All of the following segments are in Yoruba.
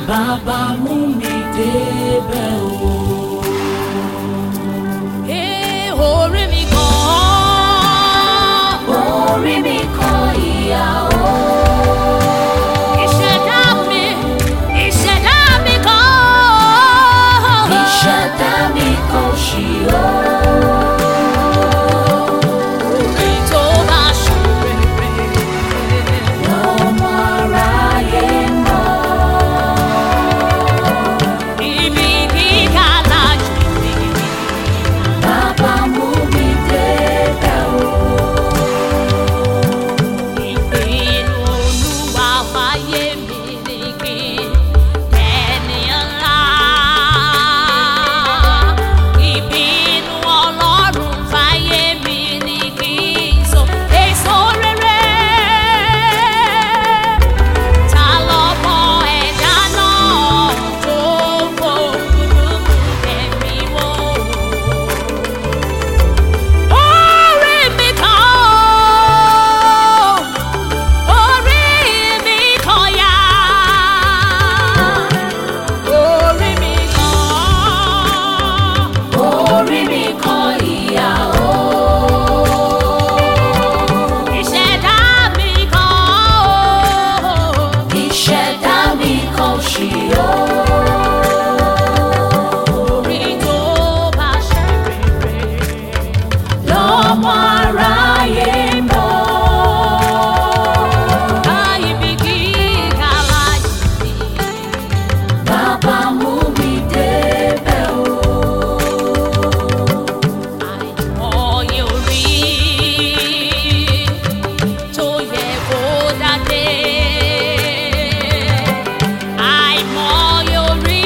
bàbá mú mi débẹ̀ o. Orí mi kan, orí mi kan ìyà o. ìṣẹ̀dá mi kan, ìṣẹ̀dá mi kan ṣì o. orí tó bá ṣòrere lọ́mọ aráyé mọ̀. ibi gíga lájú mi. Bàbá mú mi débẹ̀ o. Ìpinnu Olúwa fáyé mi ni kí ẹni ńlá. Ìpinnu Ọlọ́run fáyé mi ni kí so èso rere. Ta lọmọ ẹ̀dá náà tó fòkúrú ẹ̀mí wò? Orí mi kan, orí mi kan yá. Orí mi kan, Orí mi kan ìyà o. ìṣẹ̀dá mi kan, Ìṣẹ̀dá mi kan ṣì o. orí tó bá ṣe rere. Lọ́mọ aráyé mọ̀. Ibi gíga láyé mi. Bàbá mú mi débẹ̀ o. Àìmọye orí tó yẹ kó dádé. Àìmọye orí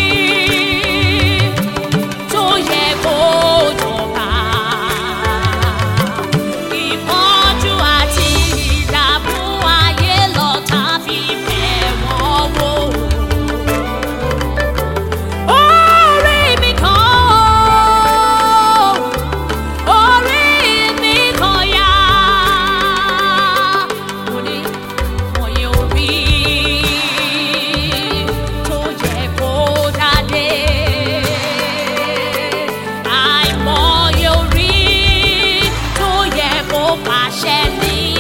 tó yẹ kó jọba. Ìpọ́njú àti ìdààmú ayé lọ̀tá fi bẹ̀ wọ́n wò. Orí mi kan, orí mi kan yá. Mo ní mọ̀yẹ́ orí tó yẹ kó dádé. Àìmọye orí tó yẹ kó pàṣẹ ní